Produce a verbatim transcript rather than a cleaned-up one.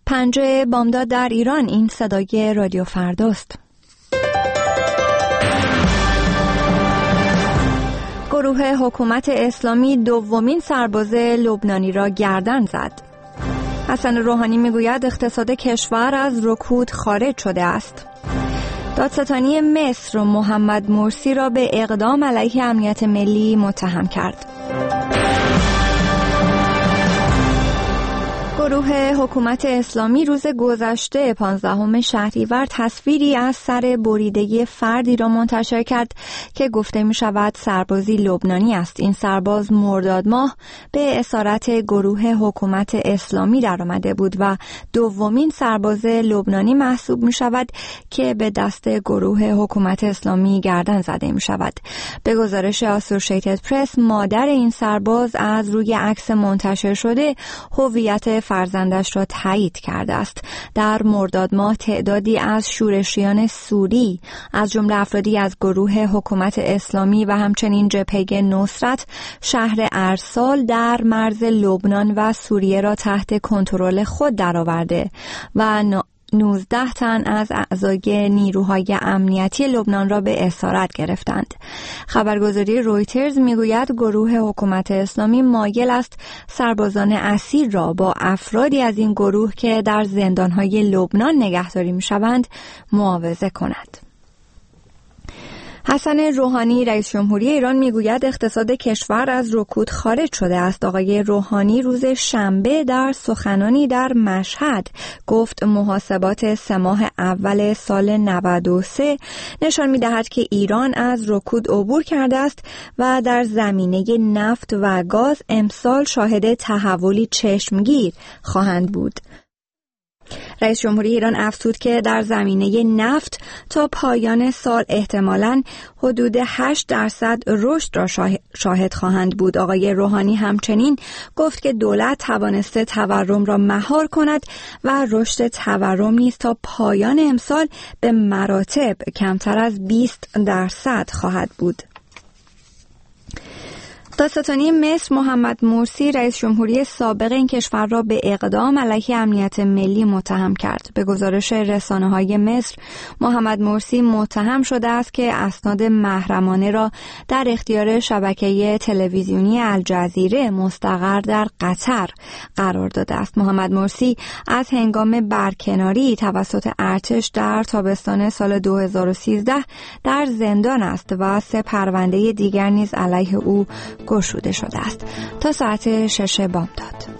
پنجه بامداد در ایران، این صدای رادیو فرداست. گروه حکومت اسلامی دومین سرباز لبنانی را گردن زد. حسن روحانی میگوید اقتصاد کشور از رکود خارج شده است. دادستانی مصر محمد مرسی را به اقدام علیه امنیت ملی متهم کرد. گروه حکومت اسلامی روز گذشته پانزدهم شهریور تصویری از سر بریدگی فردی را منتشر کرد که گفته می شود سربازی لبنانی است. این سرباز مرداد ماه به اسارت گروه حکومت اسلامی درآمده بود و دومین سرباز لبنانی محسوب می شود که به دست گروه حکومت اسلامی گردن زده می شود. به گزارش آسوشیتد پرس، مادر این سرباز از روی عکس منتشر شده هویت فرزندش را تایید کرده است. در مرداد ماه تعدادی از شورشیان سوری از جمله افرادی از گروه حکومت اسلامی و همچنین جبهه نصرت شهر ارسال در مرز لبنان و سوریه را تحت کنترل خود درآورده و نوزده تن از اعضای نیروهای امنیتی لبنان را به اسارت گرفتند. خبرگزاری رویترز میگوید گروه حکومت اسلامی مایل است سربازان اسیر را با افرادی از این گروه که در زندانهای لبنان نگهداری میشوند معاوضه کند. حسن روحانی رئیس جمهوری ایران میگوید اقتصاد کشور از رکود خارج شده است. آقای روحانی روز شنبه در سخنانی در مشهد گفت محاسبات سه ماه اول سال نود و سه نشان می‌دهد که ایران از رکود عبور کرده است و در زمینه نفت و گاز امسال شاهد تحولی چشمگیر خواهند بود. رئیس جمهوری ایران افزود که در زمینه نفت تا پایان سال احتمالاً حدود هشت درصد رشد را شاهد خواهند بود. آقای روحانی همچنین گفت که دولت توانسته تورم را مهار کند و رشد تورم نیز تا پایان امسال به مراتب کمتر از بیست درصد خواهد بود. دادستانی مصر محمد مرسی رئیس جمهوری سابق این کشور را به اقدام علیه امنیت ملی متهم کرد. به گزارش رسانه‌های مصر، محمد مرسی متهم شده است که اسناد محرمانه را در اختیار شبکه تلویزیونی الجزیره مستقر در قطر قرار داده است. محمد مرسی از هنگام برکناری توسط ارتش در تابستان سال دو هزار و سیزده در زندان است و سه پرونده دیگر نیز علیه او گشوده شده است. تا ساعت شش بامداد.